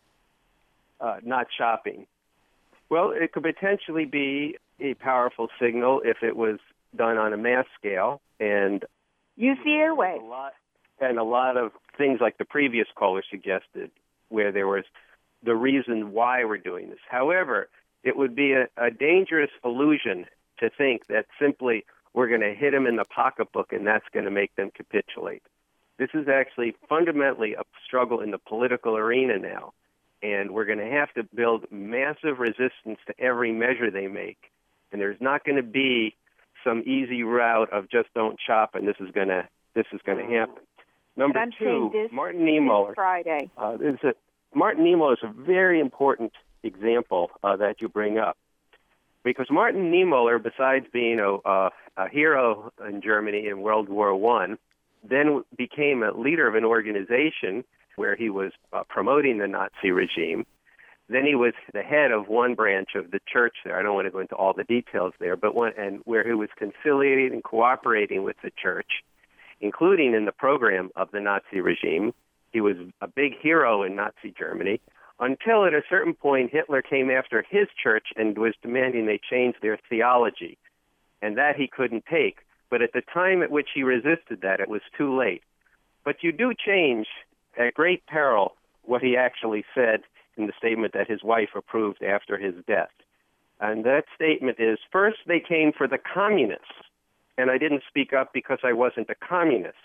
uh, not shopping. Well, it could potentially be a powerful signal if it was done on a mass scale, and use the airwaves. A lot, and a lot of things like the previous caller suggested, where there was the reason why we're doing this. However, it would be a, a dangerous illusion to think that simply we're going to hit them in the pocketbook and that's going to make them capitulate. This is actually fundamentally a struggle in the political arena now, and we're going to have to build massive resistance to every measure they make, and there's not going to be some easy route of just don't shop and this is going to this is going to happen. Number I'm two, this, Martin Niemöller. Friday. Uh, is a, Martin Niemöller is a very important example uh, that you bring up, because Martin Niemöller, besides being a, a, a hero in Germany in World War One, then became a leader of an organization where he was uh, promoting the Nazi regime. Then he was the head of one branch of the church there. I don't want to go into all the details there, but one, and where he was conciliating and cooperating with the church, including in the program of the Nazi regime. He was a big hero in Nazi Germany, until at a certain point Hitler came after his church and was demanding they change their theology, and that he couldn't take. But at the time at which he resisted that, it was too late. But you do change, at great peril, what he actually said in the statement that his wife approved after his death. And that statement is, first they came for the communists, and I didn't speak up because I wasn't a communist.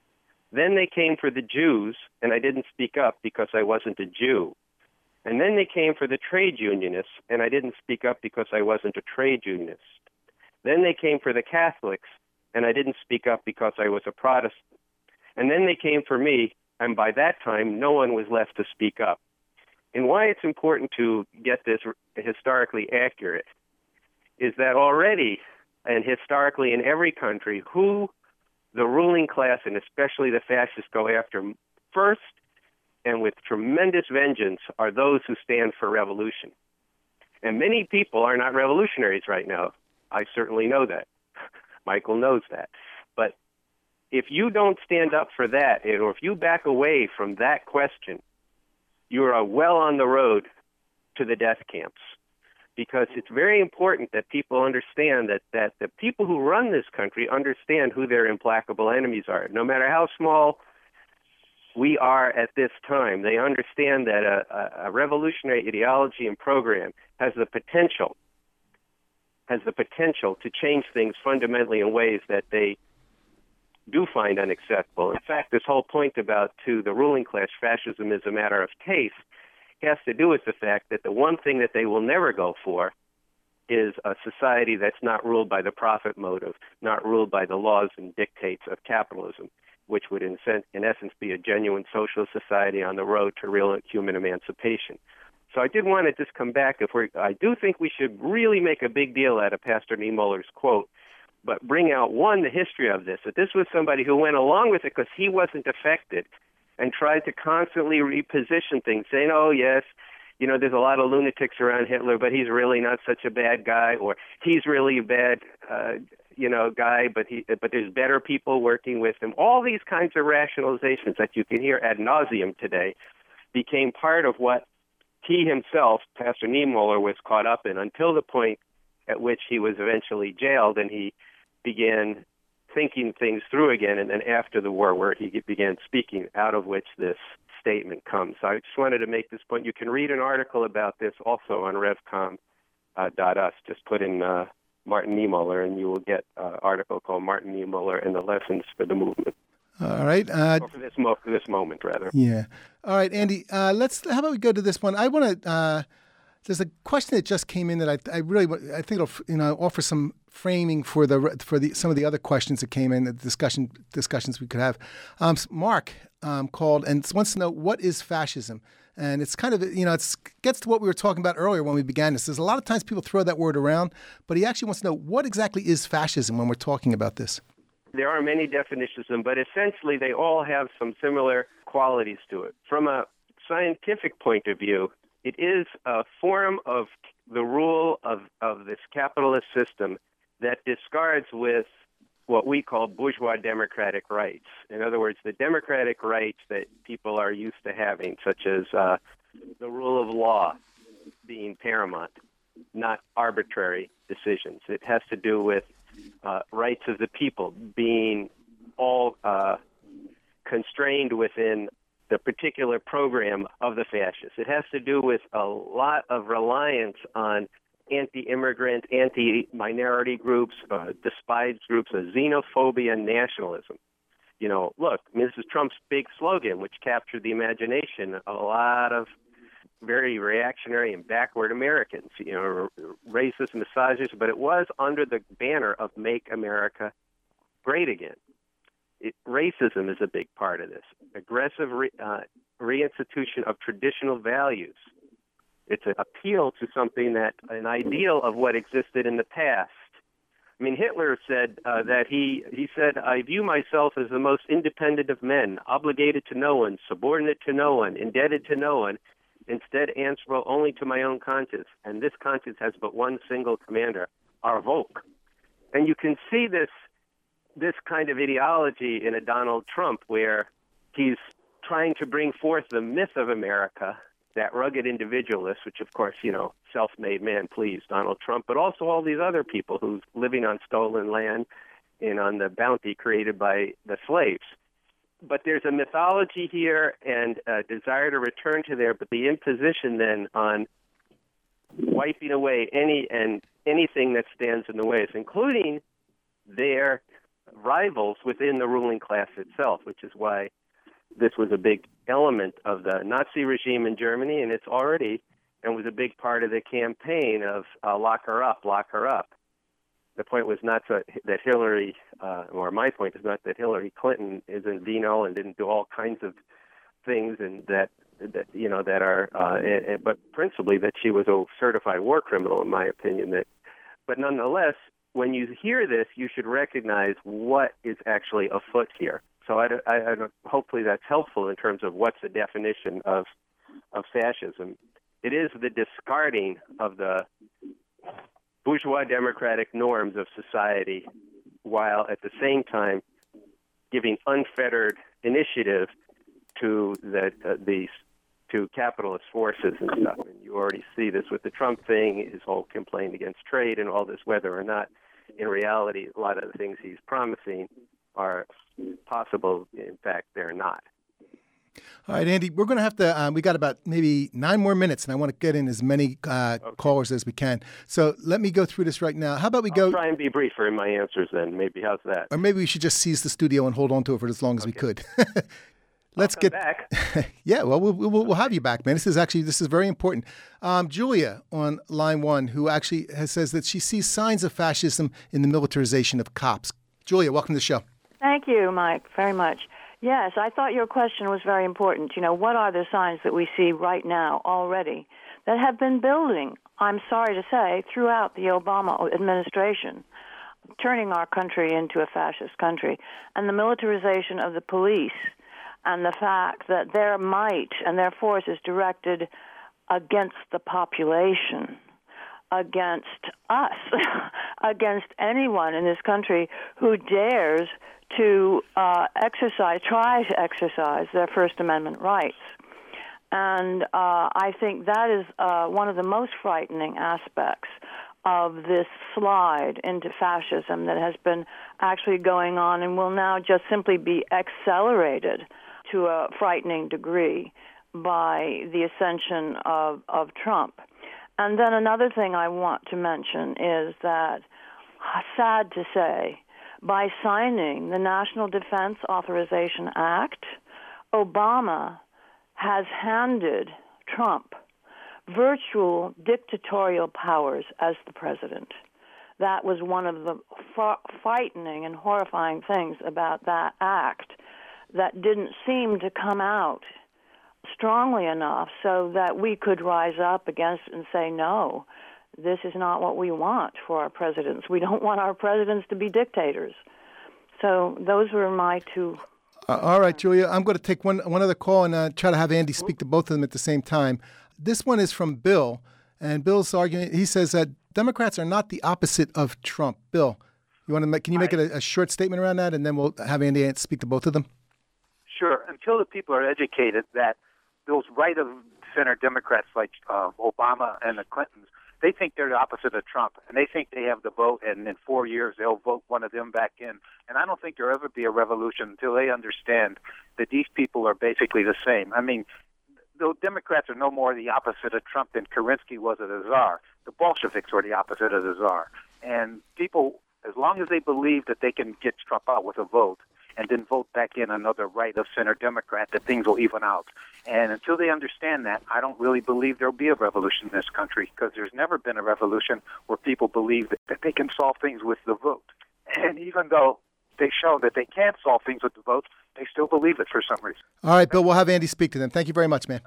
Then they came for the Jews, and I didn't speak up because I wasn't a Jew. And then they came for the trade unionists, and I didn't speak up because I wasn't a trade unionist. Then they came for the Catholics, and I didn't speak up because I was a Protestant. And then they came for me, and by that time, no one was left to speak up. And why it's important to get this historically accurate is that already and historically in every country, who the ruling class and especially the fascists go after first and with tremendous vengeance are those who stand for revolution. And many people are not revolutionaries right now. I certainly know that. Michael knows that. But if you don't stand up for that, or if you back away from that question, you are well on the road to the death camps. Because it's very important that people understand that, that the people who run this country understand who their implacable enemies are. No matter how small we are at this time, they understand that a, a, a revolutionary ideology and program has the potential, has the potential to change things fundamentally in ways that they do find unacceptable. In fact, this whole point about to the ruling class, fascism is a matter of taste, has to do with the fact that the one thing that they will never go for is a society that's not ruled by the profit motive, not ruled by the laws and dictates of capitalism, which would in, sen- in essence be a genuine social society on the road to real human emancipation. So I did want to just come back. If we're, I do think we should really make a big deal out of Pastor Niemöller's quote, but bring out, one, the history of this, that this was somebody who went along with it because he wasn't affected, and tried to constantly reposition things, saying, oh, yes, you know, there's a lot of lunatics around Hitler, but he's really not such a bad guy, or he's really a bad, uh, you know, guy, but he, but there's better people working with him. All these kinds of rationalizations that you can hear ad nauseum today became part of what he himself, Pastor Niemöller, was caught up in until the point at which he was eventually jailed and he began thinking things through again, and then after the war where he began speaking, out of which this statement comes. So I just wanted to make this point. You can read an article about this also on revcom dot us. Just put in uh, Martin Niemöller, and you will get an article called Martin Niemöller and the Lessons for the Movement. All right. Uh, or for this, mo- for this moment, rather. Yeah. All right, Andy, uh, let's, how about we go to this one? I want to, uh, there's a question that just came in that I, I really, I think it'll, you know, offer some framing for the for the some of the other questions that came in, the discussion discussions we could have. Um, Mark um, called and wants to know, what is fascism? And it's kind of, you know, it gets to what we were talking about earlier when we began this. There's a lot of times people throw that word around, but he actually wants to know, what exactly is fascism when we're talking about this? There are many definitions, but essentially they all have some similar qualities to it. From a scientific point of view, it is a form of the rule of, of this capitalist system that discards with what we call bourgeois democratic rights. In other words, the democratic rights that people are used to having, such as uh, the rule of law being paramount, not arbitrary decisions. It has to do with uh, rights of the people being all uh, constrained within the particular program of the fascists. It has to do with a lot of reliance on anti-immigrant, anti-minority groups, uh, despised groups, of xenophobia and nationalism. You know, look, Missus Trump's big slogan, which captured the imagination of a lot of very reactionary and backward Americans, you know, racist, misogynist, but it was under the banner of Make America Great Again. It, racism is a big part of this. Aggressive re, uh, reinstitution of traditional values. It's an appeal to something that, an ideal of what existed in the past. I mean, Hitler said uh, that he, he said, I view myself as the most independent of men, obligated to no one, subordinate to no one, indebted to no one, instead answerable only to my own conscience. And this conscience has but one single commander, our Volk. And you can see this, this kind of ideology in a Donald Trump, where he's trying to bring forth the myth of America, that rugged individualist, which, of course, you know, self-made man, please, Donald Trump, but also all these other people who's living on stolen land and on the bounty created by the slaves. But there's a mythology here and a desire to return to there, but the imposition then on wiping away any and anything that stands in the way, including their rivals within the ruling class itself, which is why this was a big element of the Nazi regime in Germany, and it's already, and was a big part of the campaign of uh, lock her up, lock her up. The point was not to, that Hillary, uh, or my point is not that Hillary Clinton isn't venal and didn't do all kinds of things, and that, that you know, that are, uh, and, and, but principally that she was a certified war criminal, in my opinion. That, but nonetheless, when you hear this, you should recognize what is actually afoot here. So I, I, I, hopefully that's helpful in terms of what's the definition of of fascism. It is the discarding of the bourgeois democratic norms of society, while at the same time giving unfettered initiative to the uh, these to capitalist forces and stuff. And you already see this with the Trump thing, his whole complaint against trade and all this, whether or not in reality a lot of the things he's promising are possible. In fact, they're not. All right, Andy, we're going to have to, um, we got about maybe nine more minutes, and I want to get in as many uh, okay. callers as we can. So let me go through this right now. How about we I'll go... try and be briefer in my answers then. Maybe. How's that? Or maybe we should just seize the studio and hold on to it for as long as okay. we could. Let's I'll get back. yeah, well, we'll we'll we'll have you back, man. This is actually this is very important. Um, Julia on line one, who actually has, says that she sees signs of fascism in the militarization of cops. Julia, welcome to the show. Thank you, Mike, very much. Yes, I thought your question was very important. You know, what are the signs that we see right now already that have been building, I'm sorry to say, throughout the Obama administration, turning our country into a fascist country, and the militarization of the police, and the fact that their might and their force is directed against the population, against us, against anyone in this country who dares to uh, exercise, try to exercise their First Amendment rights. And uh, I think that is uh, one of the most frightening aspects of this slide into fascism that has been actually going on and will now just simply be accelerated to a frightening degree by the ascension of, of Trump. And then another thing I want to mention is that, sad to say, by signing the National Defense Authorization Act, Obama has handed Trump virtual dictatorial powers as the president. That was one of the f- frightening and horrifying things about that act that didn't seem to come out strongly enough so that we could rise up against it and say, no, this is not what we want for our presidents. We don't want our presidents to be dictators. So those were my two. Uh, all right, Julia, I'm going to take one one other call and uh, try to have Andy speak to both of them at the same time. This one is from Bill, and Bill's argument, he says that Democrats are not the opposite of Trump. Bill, you want to make, can you make I, it a, a short statement around that, and then we'll have Andy speak to both of them? Sure. Until the people are educated that those right-of-center Democrats like uh, Obama and the Clintons, they think they're the opposite of Trump, and they think they have the vote, and in four years they'll vote one of them back in. And I don't think there'll ever be a revolution until they understand that these people are basically the same. I mean, the Democrats are no more the opposite of Trump than Kerensky was of the Tsar. The Bolsheviks were the opposite of the Tsar. And people, as long as they believe that they can get Trump out with a vote, and then vote back in another right-of-center Democrat, that things will even out. And until they understand that, I don't really believe there'll be a revolution in this country, because there's never been a revolution where people believe that, that they can solve things with the vote. And even though they show that they can't solve things with the vote, they still believe it for some reason. All right, Bill, we'll have Andy speak to them. Thank you very much, man.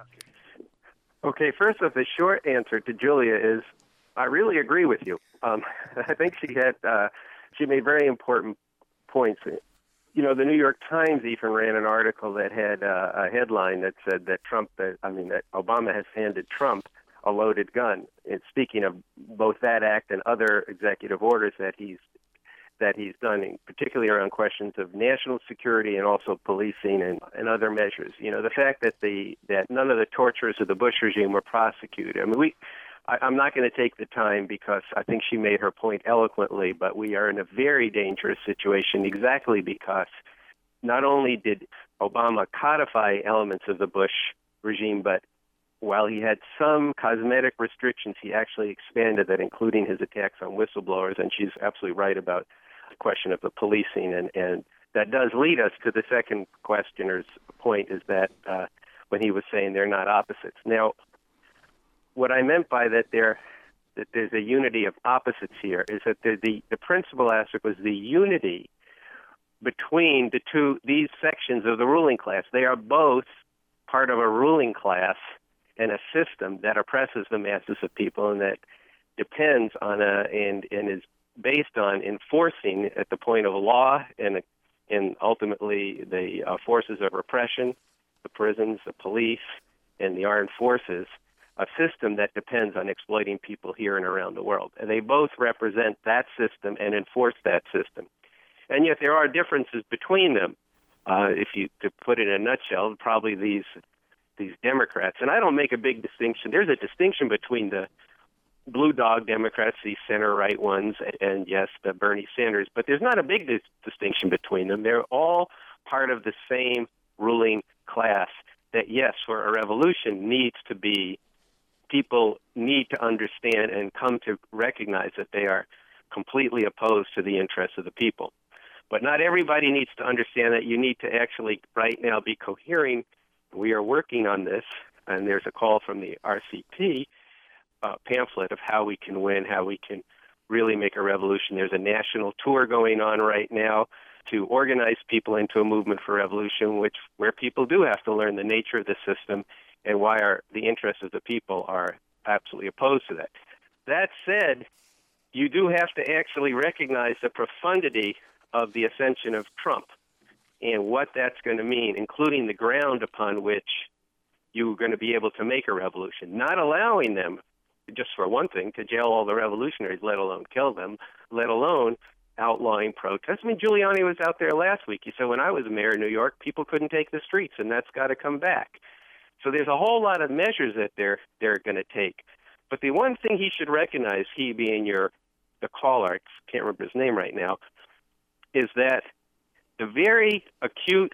Okay, first off, the short answer to Julia is I really agree with you. Um, I think she had uh, she made very important points. You know, the New York Times even ran an article that had uh, a headline that said that Trump, that, I mean, that Obama has handed Trump a loaded gun. And speaking of both that act and other executive orders that he's that he's done, particularly around questions of national security and also policing and, and other measures. You know, the fact that the that none of the torturers of the Bush regime were prosecuted. I mean, we. I, I'm not going to take the time because I think she made her point eloquently, but we are in a very dangerous situation exactly because not only did Obama codify elements of the Bush regime, but while he had some cosmetic restrictions, he actually expanded that, including his attacks on whistleblowers, and she's absolutely right about the question of the policing, and, and that does lead us to the second questioner's point, is that uh, when he was saying they're not opposites. Now, what I meant by that there that there's a unity of opposites here is that the, the, the principal aspect was the unity between the two these sections of the ruling class. They are both part of a ruling class and a system that oppresses the masses of people and that depends on a and, and is based on enforcing at the point of law and and ultimately the uh, forces of repression, the prisons, the police, and the armed forces, a system that depends on exploiting people here and around the world. And they both represent that system and enforce that system. And yet there are differences between them. Uh, if you to put it in a nutshell, probably these these Democrats, and I don't make a big distinction. There's a distinction between the blue dog Democrats, these center-right ones, and yes, the Bernie Sanders, but there's not a big dis- distinction between them. They're all part of the same ruling class that, yes, for a revolution needs to be, people need to understand and come to recognize that they are completely opposed to the interests of the people. But not everybody needs to understand that. You need to actually right now be cohering. We are working on this, and there's a call from the R C P uh, pamphlet of how we can win, how we can really make a revolution. There's a national tour going on right now to organize people into a movement for revolution, which where people do have to learn the nature of the system and why our, the interests of the people are absolutely opposed to that. That said, you do have to actually recognize the profundity of the ascension of Trump and what that's going to mean, including the ground upon which you're going to be able to make a revolution, not allowing them, just for one thing, to jail all the revolutionaries, let alone kill them, let alone outlawing protests. I mean, Giuliani was out there last week. He said, when I was mayor of New York, people couldn't take the streets, and that's got to come back. So there's a whole lot of measures that they're they're going to take. But the one thing he should recognize, he being your the caller, I can't remember his name right now, is that the very acute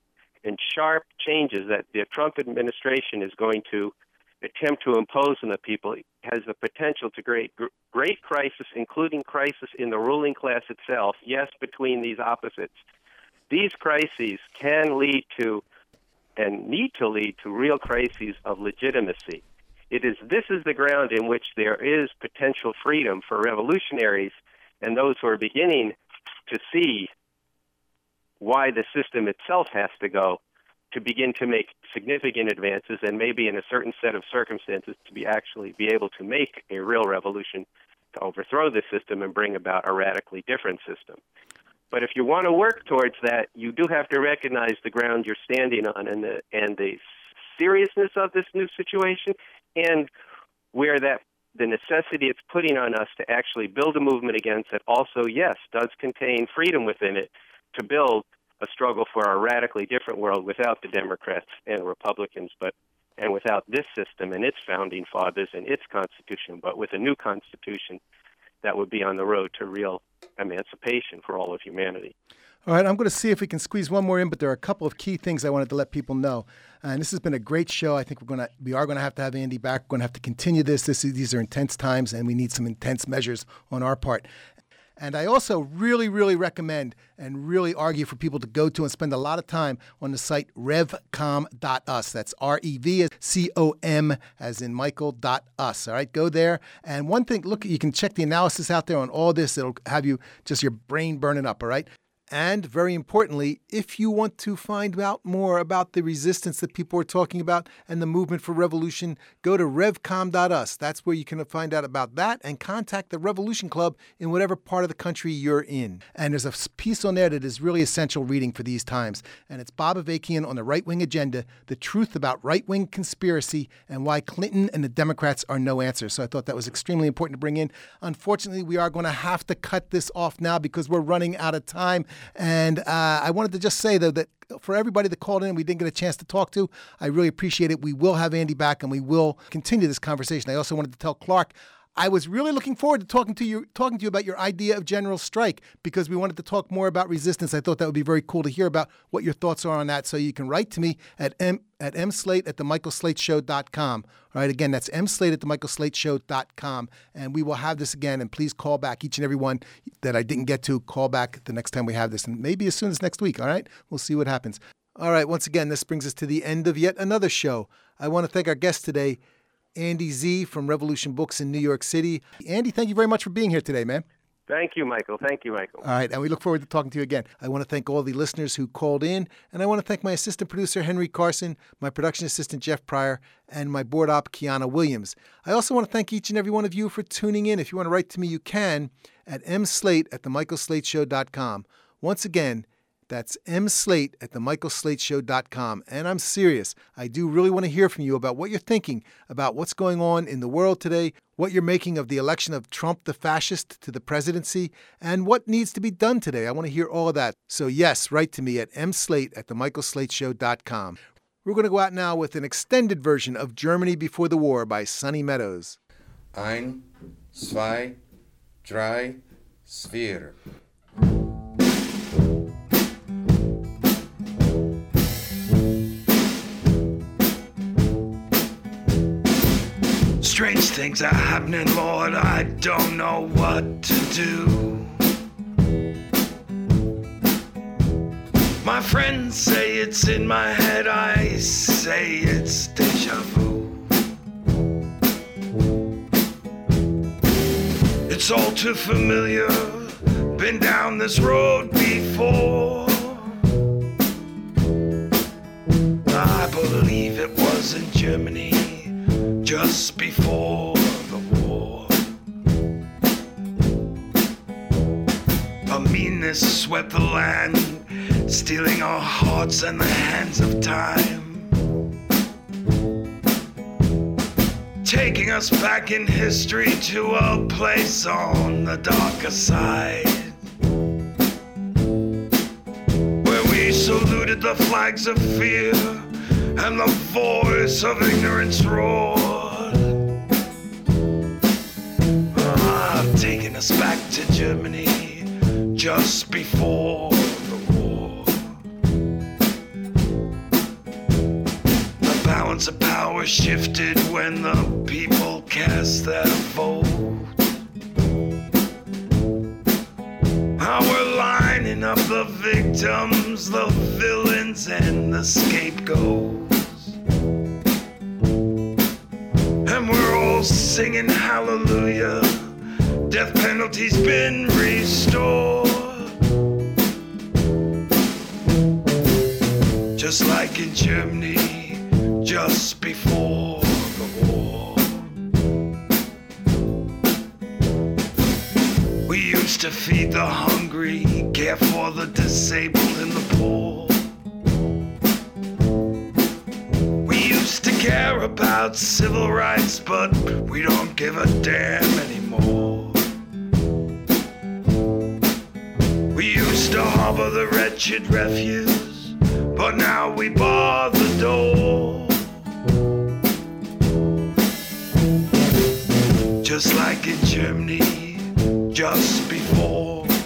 and sharp changes that the Trump administration is going to attempt to impose on the people has the potential to create great crisis, including crisis in the ruling class itself, yes, between these opposites. These crises can lead to and need to lead to real crises of legitimacy. It is this is the ground in which there is potential freedom for revolutionaries and those who are beginning to see why the system itself has to go, to begin to make significant advances and maybe in a certain set of circumstances to be actually be able to make a real revolution to overthrow the system and bring about a radically different system. But if you want to work towards that, you do have to recognize the ground you're standing on and the and the seriousness of this new situation and where that the necessity it's putting on us to actually build a movement against it also, yes, does contain freedom within it to build a struggle for a radically different world without the Democrats and Republicans, but and without this system and its founding fathers and its constitution, but with a new constitution that would be on the road to real emancipation for all of humanity. All right, I'm going to see if we can squeeze one more in, but there are a couple of key things I wanted to let people know. And this has been a great show. I think we're going to we are going to have to have Andy back. We're going to have to continue this. This is, these are intense times, and we need some intense measures on our part. And I also really, really recommend and really argue for people to go to and spend a lot of time on the site rev com dot u s. That's R E V C O M as in Michael dot us. All right, go there. And one thing, look, you can check the analysis out there on all this. It'll have you just your brain burning up, all right? And very importantly, if you want to find out more about the resistance that people are talking about and the movement for revolution, go to rev com dot u s. That's where you can find out about that and contact the Revolution Club in whatever part of the country you're in. And there's a piece on there that is really essential reading for these times. And it's Bob Avakian on the right-wing agenda, the truth about right-wing conspiracy and why Clinton and the Democrats are no answer. So I thought that was extremely important to bring in. Unfortunately, we are going to have to cut this off now because we're running out of time. And uh, I wanted to just say, though, that for everybody that called in and we didn't get a chance to talk to, I really appreciate it. We will have Andy back, and we will continue this conversation. I also wanted to tell Clark, I was really looking forward to talking to you talking to you about your idea of general strike because we wanted to talk more about resistance. I thought that would be very cool to hear about what your thoughts are on that. So you can write to me at m at mslate at the michael slate show dot com. All right, again, that's mslate at the michael slate show dot com. And we will have this again. And please call back each and every one that I didn't get to. Call back the next time we have this, and maybe as soon as next week. All right, we'll see what happens. All right, once again, this brings us to the end of yet another show. I want to thank our guest today, Andy Z from Revolution Books in New York City. Andy, thank you very much for being here today, man. Thank you, Michael. Thank you, Michael. All right, and we look forward to talking to you again. I want to thank all the listeners who called in, and I want to thank my assistant producer, Henry Carson, my production assistant, Jeff Pryor, and my board op, Kiana Williams. I also want to thank each and every one of you for tuning in. If you want to write to me, you can at mslate at the michael slate show dot com. Once again, that's mslate at the michael slate show dot com. And I'm serious. I do really want to hear from you about what you're thinking about what's going on in the world today, what you're making of the election of Trump the fascist to the presidency, and what needs to be done today. I want to hear all of that. So yes, write to me at mslate at the michael slate show dot com. We're going to go out now with an extended version of Germany Before the War by Sonny Meadows. Ein, zwei, drei, vier. Strange things are happening, Lord, I don't know what to do. My friends say it's in my head, I say it's deja vu. It's all too familiar, been down this road before. I believe it was in Germany, just before the war. A meanness swept the land, stealing our hearts and the hands of time, taking us back in history to a place on the darker side, where we saluted the flags of fear and the voice of ignorance roared. Ah, taking us back to Germany just before the war. The balance of power shifted when the people cast their vote. Now we're lining up the victims, the villains, and the scapegoats. And we're all singing hallelujah, death penalty's been restored. Just like in Germany, just before the war. We used to feed the hungry, care for the disabled and the poor. We used to care about civil rights, but we don't give a damn anymore. We used to harbor the wretched refuse, but now we bar the door. Just like in Germany, just before